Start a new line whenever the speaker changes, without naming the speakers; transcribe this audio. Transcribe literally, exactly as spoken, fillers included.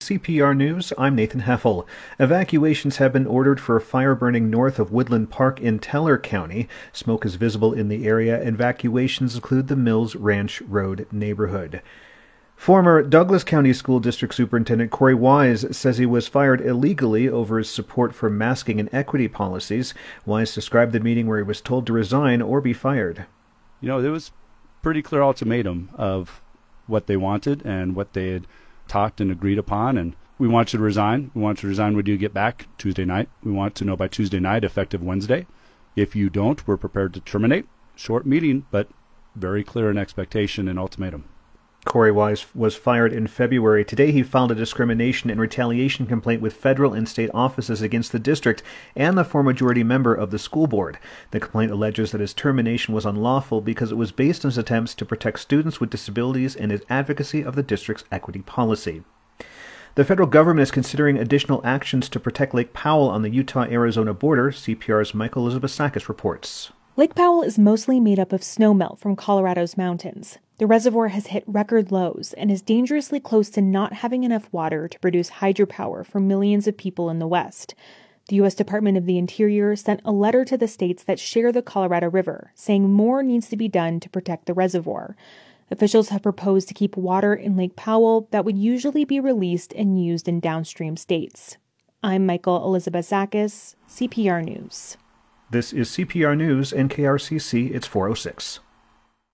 C P R News, I'm Nathan Heffel. Evacuations have been ordered for a fire burning north of Woodland Park in Teller County. Smoke is visible in the area. Evacuations include the Mills Ranch Road neighborhood. Former Douglas County School District Superintendent Corey Wise says he was fired illegally over his support for masking and equity policies. Wise described the meeting where he was told to resign or be fired.
You know, there was pretty clear ultimatum of what they wanted and what they had talked and agreed upon, and we want you to resign. We want you to resign when you get back Tuesday night. We want to know by Tuesday night, effective Wednesday. If you don't, we're prepared to terminate. Short meeting, but very clear an expectation and ultimatum.
Corey Wise was fired in February. Today he filed a discrimination and retaliation complaint with federal and state offices against the district and the former majority member of the school board. The complaint alleges that his termination was unlawful because it was based on his attempts to protect students with disabilities and his advocacy of the district's equity policy. The federal government is considering additional actions to protect Lake Powell on the Utah-Arizona border. C P R's Michael Elizabeth-Sakis reports.
Lake Powell is mostly made up of snowmelt from Colorado's mountains. The reservoir has hit record lows and is dangerously close to not having enough water to produce hydropower for millions of people in the West. The U S Department of the Interior sent a letter to the states that share the Colorado River, saying more needs to be done to protect the reservoir. Officials have proposed to keep water in Lake Powell that would usually be released and used in downstream states. I'm Michael Elizabeth-Sakis, C P R News.
This is C P R News and K R C C. It's four oh six.